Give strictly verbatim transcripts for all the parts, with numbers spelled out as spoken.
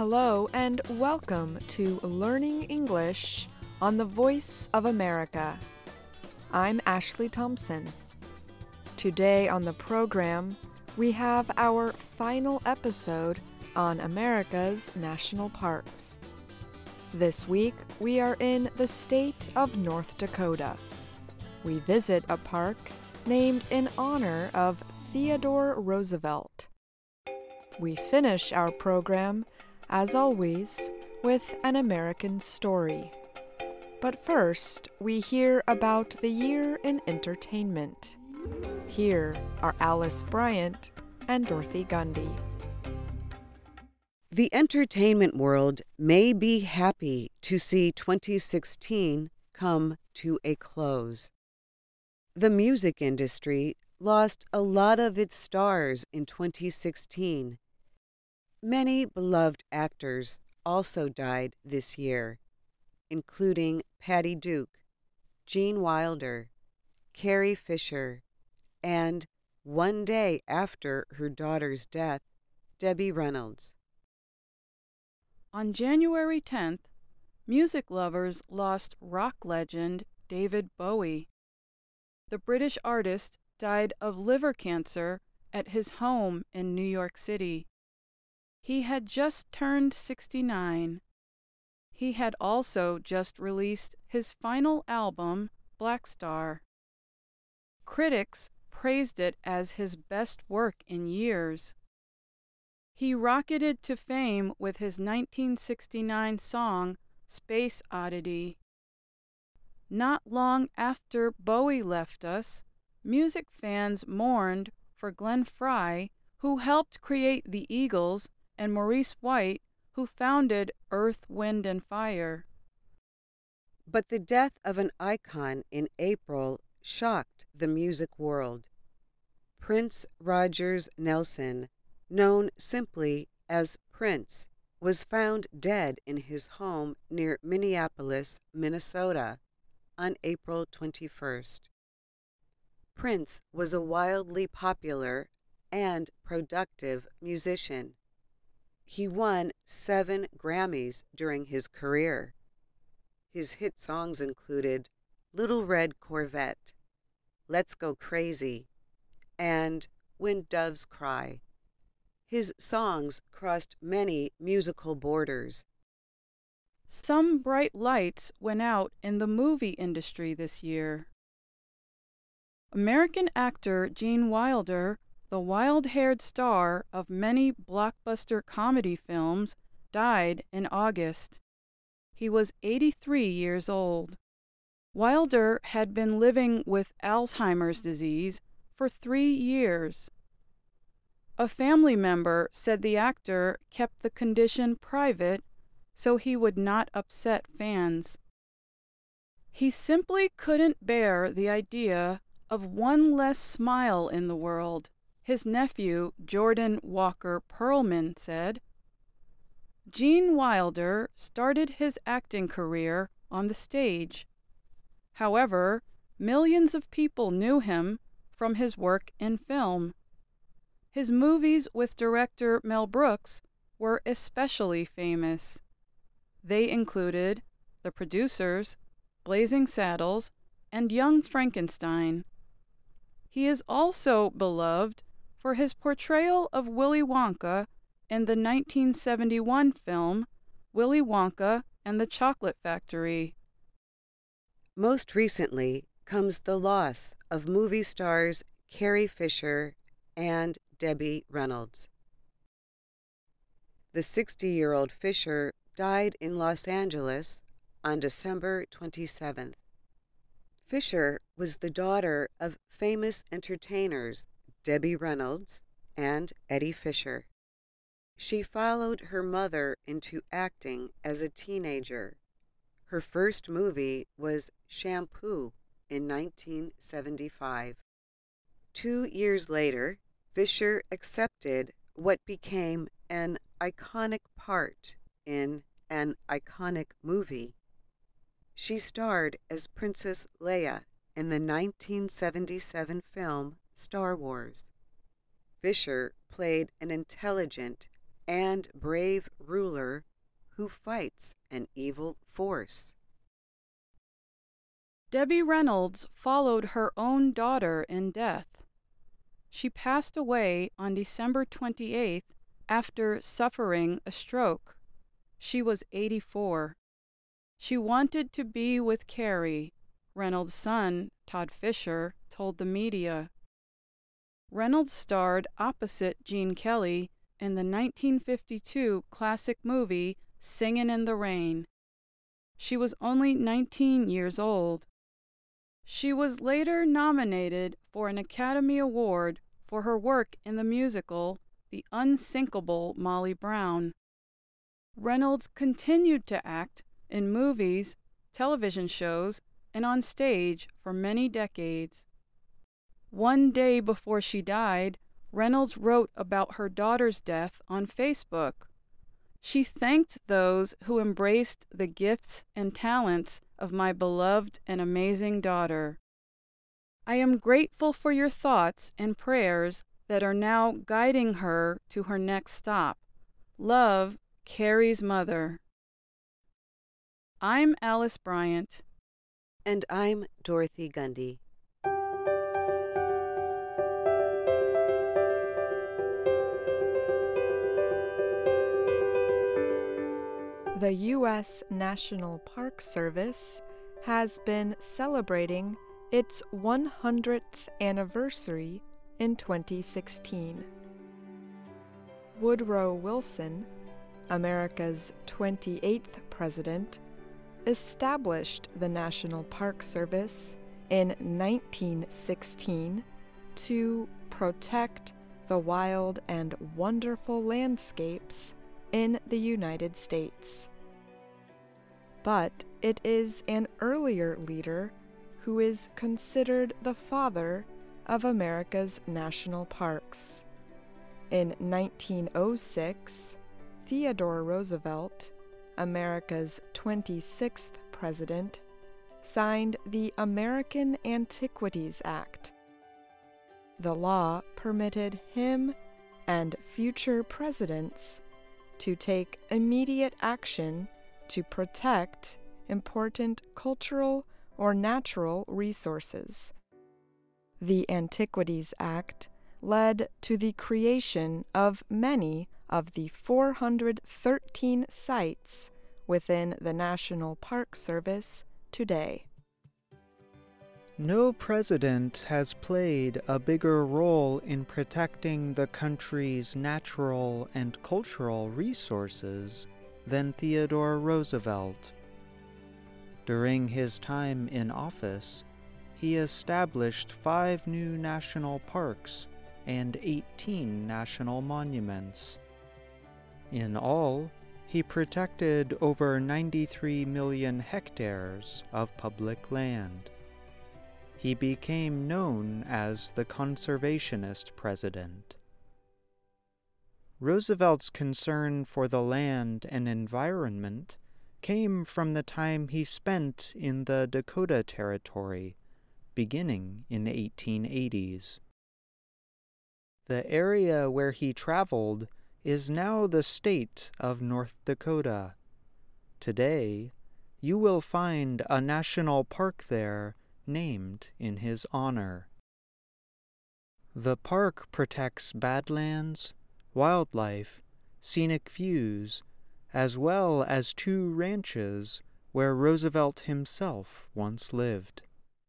Hello and welcome to Learning English on the Voice of America. I'm Ashley Thompson. Today on the program, we have our final episode on America's national parks. This week, we are in the state of North Dakota. We visit a park named in honor of Theodore Roosevelt. We finish our program, as always, with an American story. But first, we hear about the year in entertainment. Here are Alice Bryant and Dorothy Gundy. The entertainment world may be happy to see twenty sixteen come to a close. The music industry lost a lot of its stars in twenty sixteen. Many beloved actors also died this year, including Patty Duke, Gene Wilder, Carrie Fisher, and, one day after her daughter's death, Debbie Reynolds. On January tenth, music lovers lost rock legend David Bowie. The British artist died of liver cancer at his home in New York City. He had just turned sixty-nine. He had also just released his final album, Black Star. Critics praised it as his best work in years. He rocketed to fame with his nineteen sixty-nine song, Space Oddity. Not long after Bowie left us, music fans mourned for Glenn Frey, who helped create the Eagles, and Maurice White, who founded Earth, Wind and Fire. But the death of an icon in April shocked the music world. Prince Rogers Nelson, known simply as Prince, was found dead in his home near Minneapolis, Minnesota, on April twenty-first. Prince was a wildly popular and productive musician. He won seven Grammys during his career. His hit songs included Little Red Corvette, Let's Go Crazy, and When Doves Cry. His songs crossed many musical borders. Some bright lights went out in the movie industry this year. American actor Gene Wilder, the wild-haired star of many blockbuster comedy films, died in August. He was eighty-three years old. Wilder had been living with Alzheimer's disease for three years. A family member said the actor kept the condition private so he would not upset fans. He simply couldn't bear the idea of one less smile in the world, his nephew Jordan Walker Perlman said. Gene Wilder started his acting career on the stage. However, millions of people knew him from his work in film. His movies with director Mel Brooks were especially famous. They included The Producers, Blazing Saddles, and Young Frankenstein. He is also beloved for his portrayal of Willy Wonka in the nineteen seventy-one film Willy Wonka and the Chocolate Factory. Most recently comes the loss of movie stars Carrie Fisher and Debbie Reynolds. The sixty-year-old Fisher died in Los Angeles on December twenty-seventh. Fisher was the daughter of famous entertainers Debbie Reynolds and Eddie Fisher. She followed her mother into acting as a teenager. Her first movie was Shampoo in nineteen seventy-five. Two years later, Fisher accepted what became an iconic part in an iconic movie. She starred as Princess Leia in the nineteen seventy-seven film Star Wars. Fisher played an intelligent and brave ruler who fights an evil force. Debbie Reynolds followed her own daughter in death. She passed away on December twenty-eighth after suffering a stroke. She was eighty-four. She wanted to be with Carrie, Reynolds' son, Todd Fisher, told the media. Reynolds starred opposite Gene Kelly in the nineteen fifty-two classic movie Singin' in the Rain. She was only nineteen years old. She was later nominated for an Academy Award for her work in the musical The Unsinkable Molly Brown. Reynolds continued to act in movies, television shows, and on stage for many decades. One day before she died, Reynolds wrote about her daughter's death on Facebook. She thanked those who embraced the gifts and talents of my beloved and amazing daughter. I am grateful for your thoughts and prayers that are now guiding her to her next stop. Love, Carrie's mother. I'm Alice Bryant. And I'm Dorothy Gundy. The U S National Park Service has been celebrating its one hundredth anniversary in twenty sixteen. Woodrow Wilson, America's twenty-eighth president, established the National Park Service in nineteen sixteen to protect the wild and wonderful landscapes in the United States. But it is an earlier leader who is considered the father of America's national parks. In nineteen oh six, Theodore Roosevelt, America's twenty-sixth president, signed the American Antiquities Act. The law permitted him and future presidents to take immediate action to protect important cultural or natural resources. The Antiquities Act led to the creation of many of the four hundred thirteen sites within the National Park Service today. No president has played a bigger role in protecting the country's natural and cultural resources than Theodore Roosevelt. During his time in office, he established five new national parks and eighteen national monuments. In all, he protected over ninety-three million hectares of public land. He became known as the conservationist president. Roosevelt's concern for the land and environment came from the time he spent in the Dakota Territory, beginning in the eighteen eighties. The area where he traveled is now the state of North Dakota. Today, you will find a national park there named in his honor. The park protects badlands, wildlife, scenic views, as well as two ranches where Roosevelt himself once lived.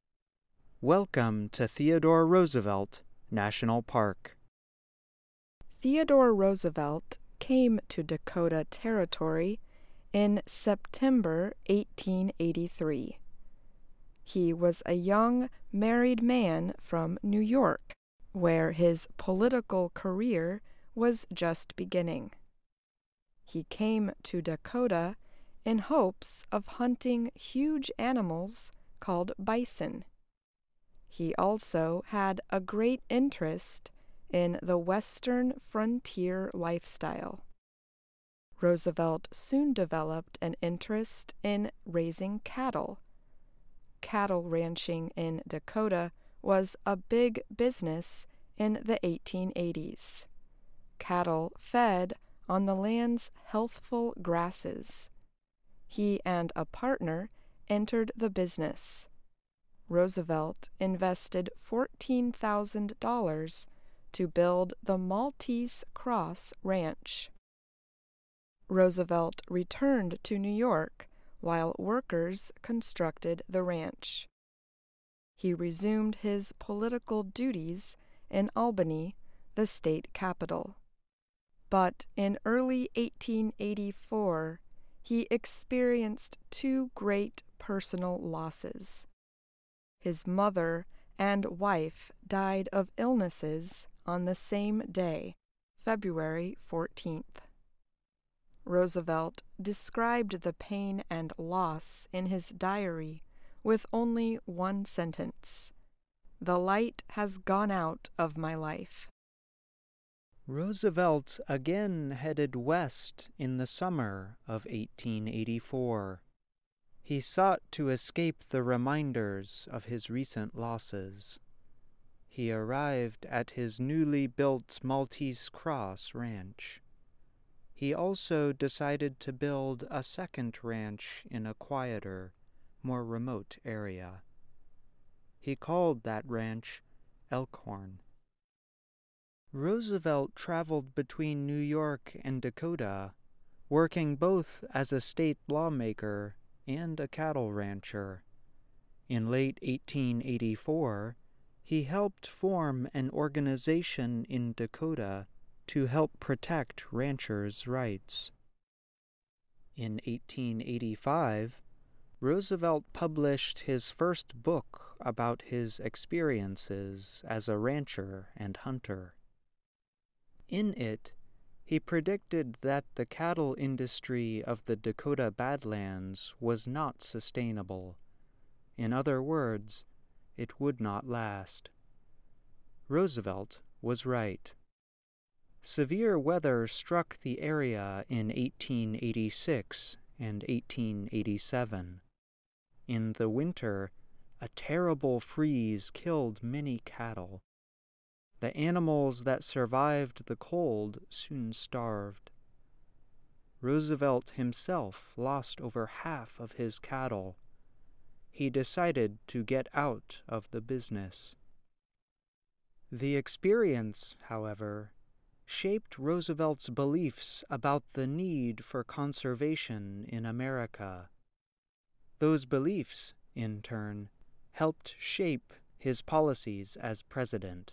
Welcome to Theodore Roosevelt National Park. Theodore Roosevelt came to Dakota Territory in September eighteen eighty-three. He was a young married man from New York, where his political career was just beginning. He came to Dakota in hopes of hunting huge animals called bison. He also had a great interest in the Western frontier lifestyle. Roosevelt soon developed an interest in raising cattle. Cattle ranching in Dakota was a big business in the eighteen eighties. Cattle fed on the land's healthful grasses. He and a partner entered the business. Roosevelt invested fourteen thousand dollars to build the Maltese Cross Ranch. Roosevelt returned to New York while workers constructed the ranch. He resumed his political duties in Albany, the state capital. But in early eighteen eighty-four, he experienced two great personal losses. His mother and wife died of illnesses on the same day, February fourteenth. Roosevelt described the pain and loss in his diary with only one sentence: "The light has gone out of my life." Roosevelt again headed west in the summer of eighteen eighty-four. He sought to escape the reminders of his recent losses. He arrived at his newly built Maltese Cross Ranch. He also decided to build a second ranch in a quieter, more remote area. He called that ranch Elkhorn. Roosevelt traveled between New York and Dakota, working both as a state lawmaker and a cattle rancher. In late eighteen eighty-four, he helped form an organization in Dakota to help protect ranchers' rights. In eighteen eighty-five, Roosevelt published his first book about his experiences as a rancher and hunter. In it, he predicted that the cattle industry of the Dakota Badlands was not sustainable. In other words, it would not last. Roosevelt was right. Severe weather struck the area in eighteen eighty-six and eighteen eighty-seven. In the winter, a terrible freeze killed many cattle. The animals that survived the cold soon starved. Roosevelt himself lost over half of his cattle. He decided to get out of the business. The experience, however, shaped Roosevelt's beliefs about the need for conservation in America. Those beliefs, in turn, helped shape his policies as president.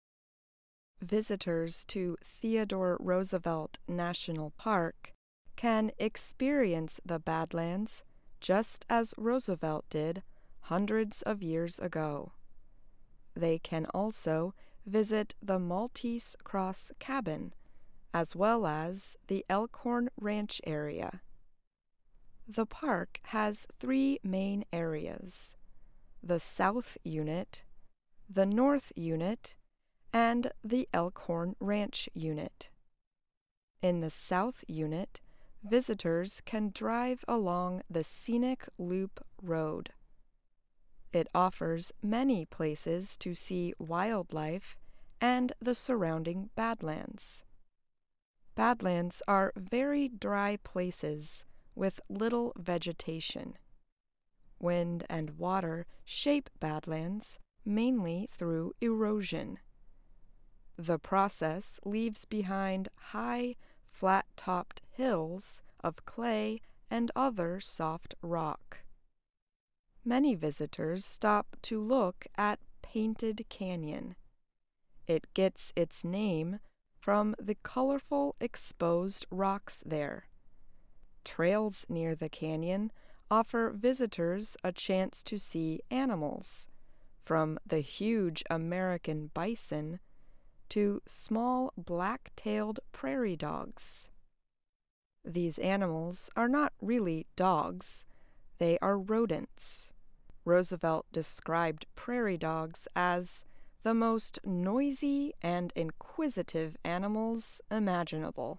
Visitors to Theodore Roosevelt National Park can experience the Badlands just as Roosevelt did hundreds of years ago. They can also visit the Maltese Cross Cabin, as well as the Elkhorn Ranch area. The park has three main areas: the South Unit, the North Unit, and the Elkhorn Ranch Unit. In the South Unit, visitors can drive along the Scenic Loop Road. It offers many places to see wildlife and the surrounding Badlands. Badlands are very dry places with little vegetation. Wind and water shape Badlands mainly through erosion. The process leaves behind high, flat-topped hills of clay and other soft rock. Many visitors stop to look at Painted Canyon. It gets its name from the colorful exposed rocks there. Trails near the canyon offer visitors a chance to see animals, from the huge American bison to small black-tailed prairie dogs. These animals are not really dogs, they are rodents. Roosevelt described prairie dogs as the most noisy and inquisitive animals imaginable.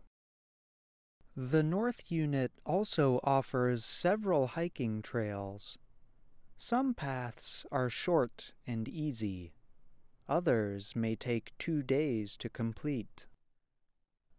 The North Unit also offers several hiking trails. Some paths are short and easy. Others may take two days to complete.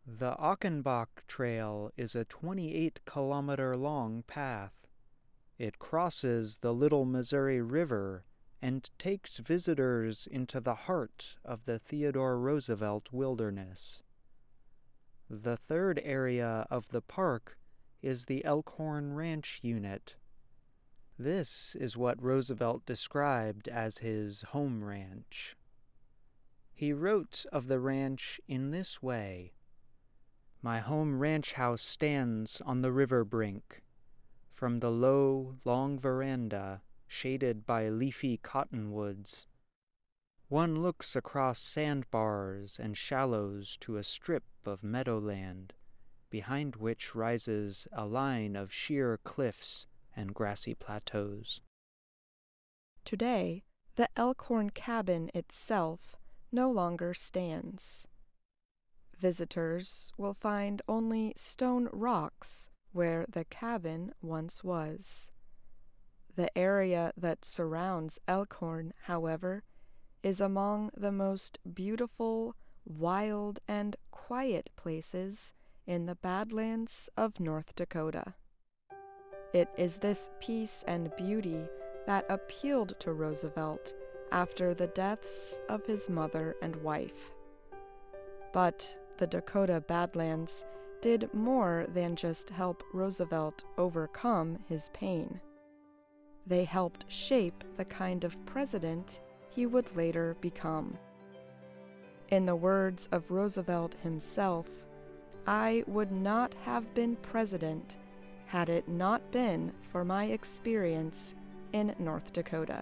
The Achenbach Trail is a twenty-eight kilometer long path. It crosses the Little Missouri River and takes visitors into the heart of the Theodore Roosevelt Wilderness. The third area of the park is the Elkhorn Ranch Unit. This is what Roosevelt described as his home ranch. He wrote of the ranch in this way: "My home ranch house stands on the river brink. From the low, long veranda, shaded by leafy cottonwoods, one looks across sandbars and shallows to a strip of meadowland, behind which rises a line of sheer cliffs and grassy plateaus." Today, the Elkhorn cabin itself no longer stands. Visitors will find only stone rocks where the cabin once was. The area that surrounds Elkhorn, however, is among the most beautiful, wild, and quiet places in the Badlands of North Dakota. It is this peace and beauty that appealed to Roosevelt after the deaths of his mother and wife. But the Dakota Badlands did more than just help Roosevelt overcome his pain. They helped shape the kind of president he would later become. In the words of Roosevelt himself, "I would not have been president had it not been for my experience in North Dakota."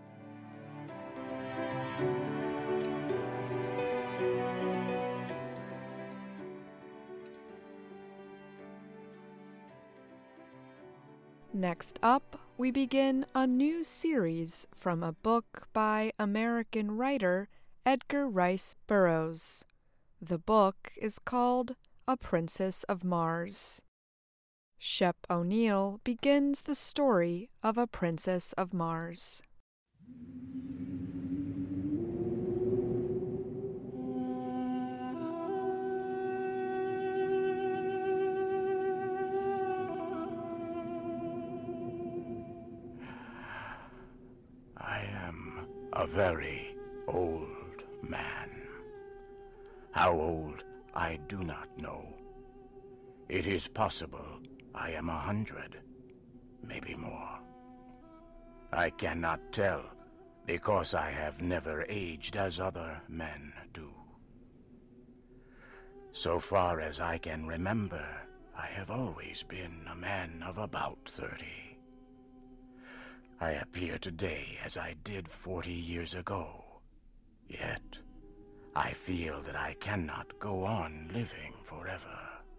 Next up, we begin a new series from a book by American writer Edgar Rice Burroughs. The book is called A Princess of Mars. Shep O'Neill begins the story of A Princess of Mars. A very old man. How old, I do not know. It is possible I am a hundred, maybe more. I cannot tell, because I have never aged as other men do. So far as I can remember, I have always been a man of about thirty. I appear today as I did forty years ago, yet I feel that I cannot go on living forever.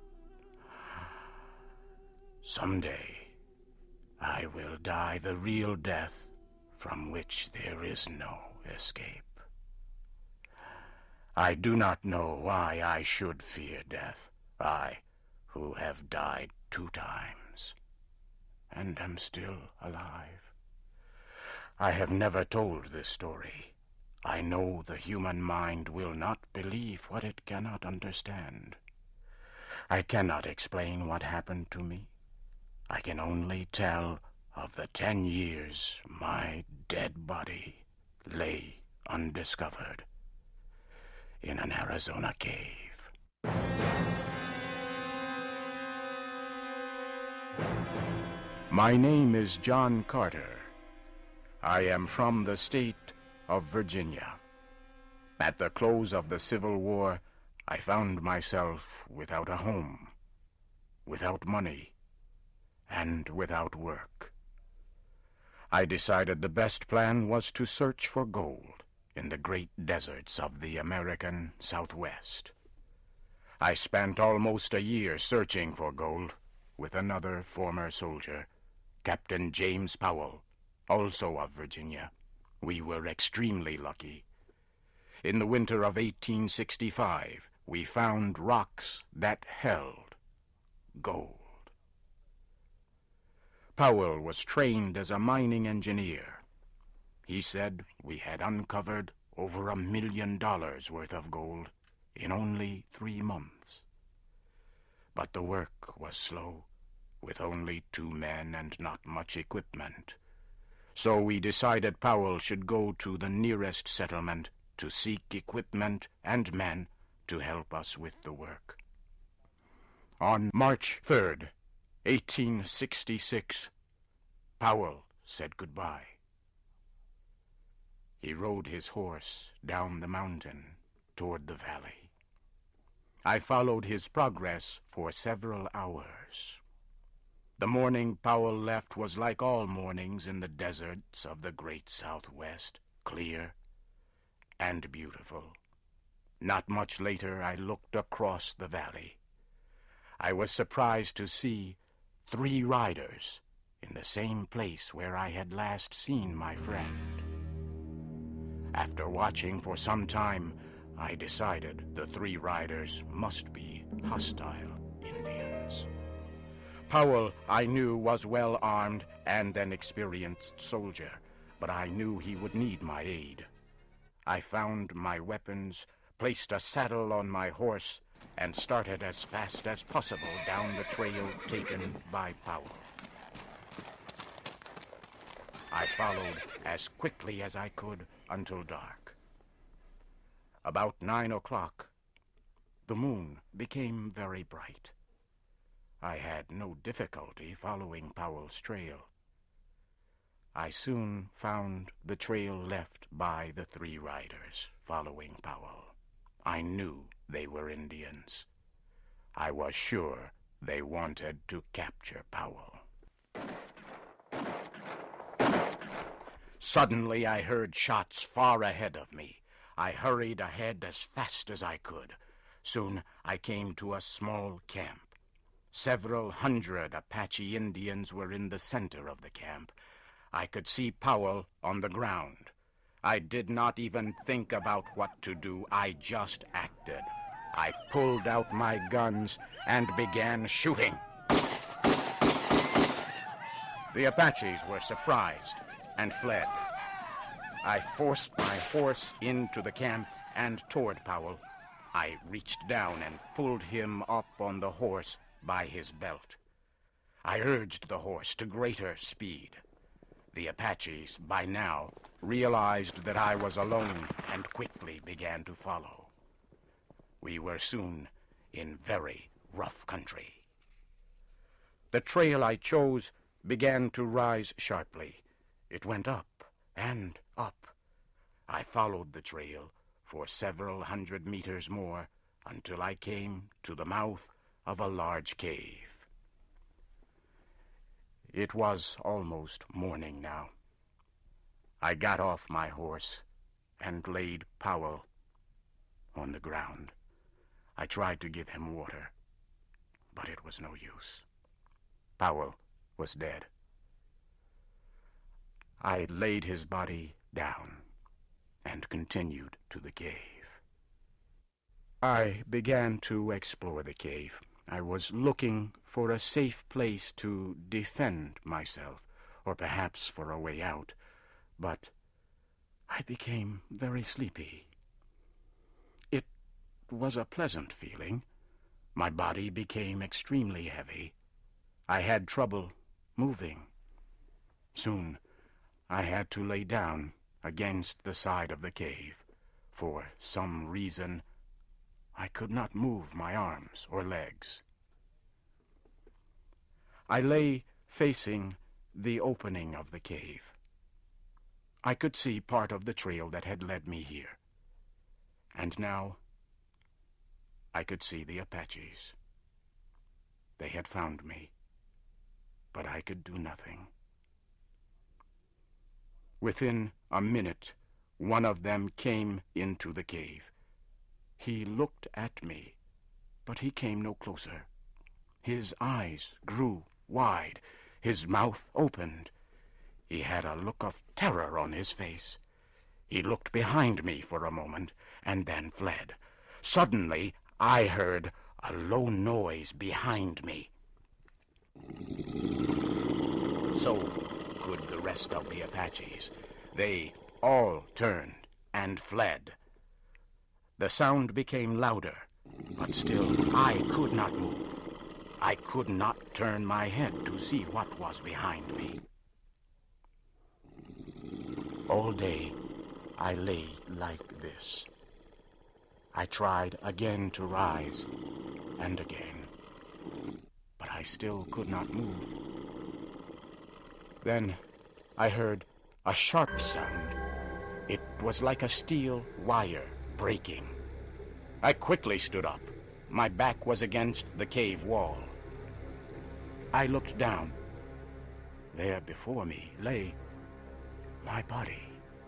Someday, I will die the real death from which there is no escape. I do not know why I should fear death, I who have died two times and am still alive. I have never told this story. I know the human mind will not believe what it cannot understand. I cannot explain what happened to me. I can only tell of the ten years my dead body lay undiscovered in an Arizona cave. My name is John Carter. I am from the state of Virginia. At the close of the Civil War, I found myself without a home, without money, and without work. I decided the best plan was to search for gold in the great deserts of the American Southwest. I spent almost a year searching for gold with another former soldier, Captain James Powell, also of Virginia. We were extremely lucky. In the winter of eighteen sixty-five, we found rocks that held gold. Powell was trained as a mining engineer. He said we had uncovered over a million dollars worth of gold in only three months. But the work was slow, with only two men and not much equipment. So we decided Powell should go to the nearest settlement to seek equipment and men to help us with the work. On March third, eighteen sixty-six, Powell said goodbye. He rode his horse down the mountain toward the valley. I followed his progress for several hours. The morning Powell left was like all mornings in the deserts of the great Southwest, clear and beautiful. Not much later, I looked across the valley. I was surprised to see three riders in the same place where I had last seen my friend. After watching for some time, I decided the three riders must be hostile Indians. Powell, I knew, was well armed and an experienced soldier, but I knew he would need my aid. I found my weapons, placed a saddle on my horse, and started as fast as possible down the trail taken by Powell. I followed as quickly as I could until dark. About nine o'clock, the moon became very bright. I had no difficulty following Powell's trail. I soon found the trail left by the three riders following Powell. I knew they were Indians. I was sure they wanted to capture Powell. Suddenly I heard shots far ahead of me. I hurried ahead as fast as I could. Soon I came to a small camp. Several hundred Apache Indians were in the center of the camp. I could see Powell on the ground. I did not even think about what to do. I just acted. I pulled out my guns and began shooting. The Apaches were surprised and fled. I forced my horse into the camp and toward Powell. I reached down and pulled him up on the horse by his belt. I urged the horse to greater speed. The Apaches, by now, realized that I was alone and quickly began to follow. We were soon in very rough country. The trail I chose began to rise sharply. It went up and up. I followed the trail for several hundred meters more until I came to the mouth of a large cave. It was almost morning now. I got off my horse and laid Powell on the ground. I tried to give him water, but it was no use. Powell was dead. I laid his body down and continued to the cave. I began to explore the cave. I was looking for a safe place to defend myself, or perhaps for a way out, but I became very sleepy. It was a pleasant feeling. My body became extremely heavy. I had trouble moving. Soon, I had to lay down against the side of the cave. For some reason, I could not move my arms or legs. I lay facing the opening of the cave. I could see part of the trail that had led me here. And now, I could see the Apaches. They had found me, but I could do nothing. Within a minute, one of them came into the cave. He looked at me, but he came no closer. His eyes grew wide. His mouth opened. He had a look of terror on his face. He looked behind me for a moment and then fled. Suddenly, I heard a low noise behind me. So could the rest of the Apaches. They all turned and fled. The sound became louder, but still I could not move. I could not turn my head to see what was behind me. All day, I lay like this. I tried again to rise, and again, but I still could not move. Then I heard a sharp sound. It was like a steel wire breaking. I quickly stood up. My back was against the cave wall. I looked down. There before me lay my body.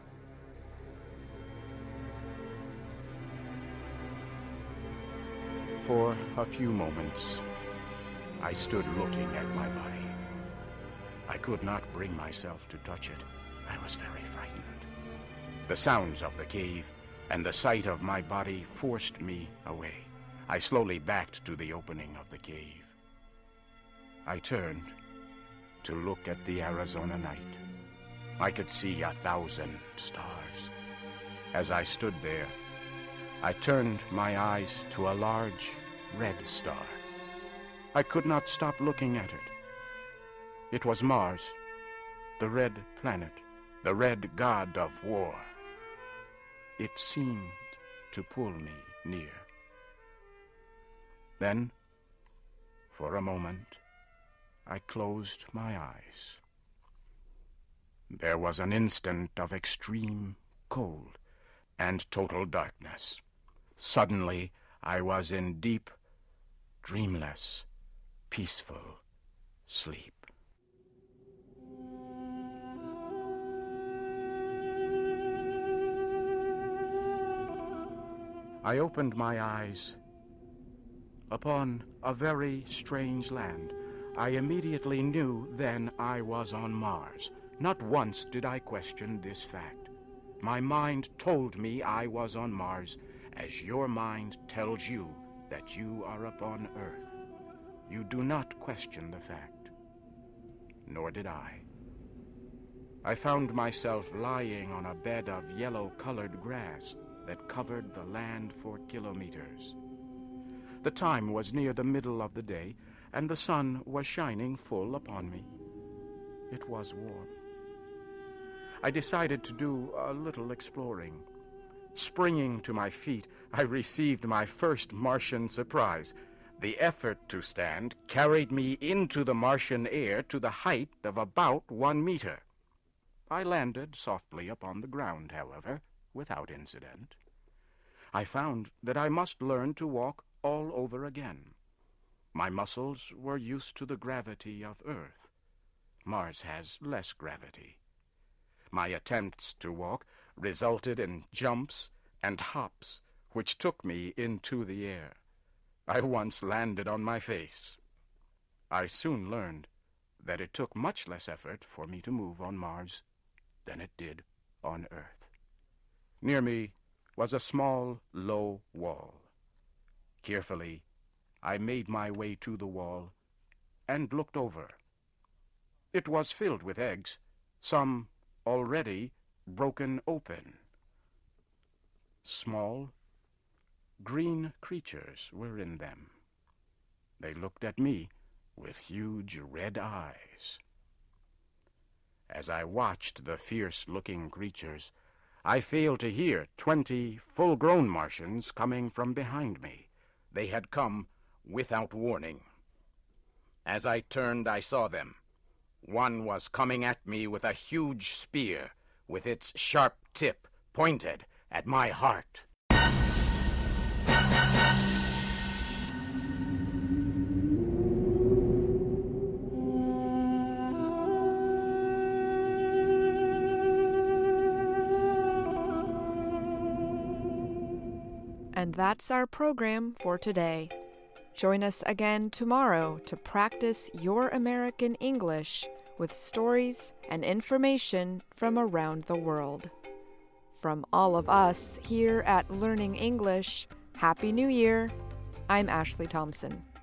For a few moments, I stood looking at my body. I could not bring myself to touch it. I was very frightened. The sounds of the cave and the sight of my body forced me away. I slowly backed to the opening of the cave. I turned to look at the Arizona night. I could see a thousand stars. As I stood there, I turned my eyes to a large red star. I could not stop looking at it. It was Mars, the red planet, the red god of war. It seemed to pull me near. Then, for a moment, I closed my eyes. There was an instant of extreme cold and total darkness. Suddenly, I was in deep, dreamless, peaceful sleep. I opened my eyes upon a very strange land. I immediately knew then I was on Mars. Not once did I question this fact. My mind told me I was on Mars, as your mind tells you that you are upon Earth. You do not question the fact. Nor did I. I found myself lying on a bed of yellow-colored grass that covered the land for kilometers. The time was near the middle of the day, and the sun was shining full upon me. It was warm. I decided to do a little exploring. Springing to my feet, I received my first Martian surprise. The effort to stand carried me into the Martian air to the height of about one meter. I landed softly upon the ground, however, without incident. I found that I must learn to walk all over again. My muscles were used to the gravity of Earth. Mars has less gravity. My attempts to walk resulted in jumps and hops, which took me into the air. I once landed on my face. I soon learned that it took much less effort for me to move on Mars than it did on Earth. Near me was a small, low wall. Carefully, I made my way to the wall and looked over. It was filled with eggs, some already broken open. Small, green creatures were in them. They looked at me with huge red eyes. As I watched the fierce-looking creatures, I failed to hear twenty full-grown Martians coming from behind me. They had come without warning. As I turned, I saw them. One was coming at me with a huge spear, with its sharp tip pointed at my heart. And that's our program for today. Join us again tomorrow to practice your American English with stories and information from around the world. From all of us here at Learning English, Happy New Year! I'm Ashley Thompson.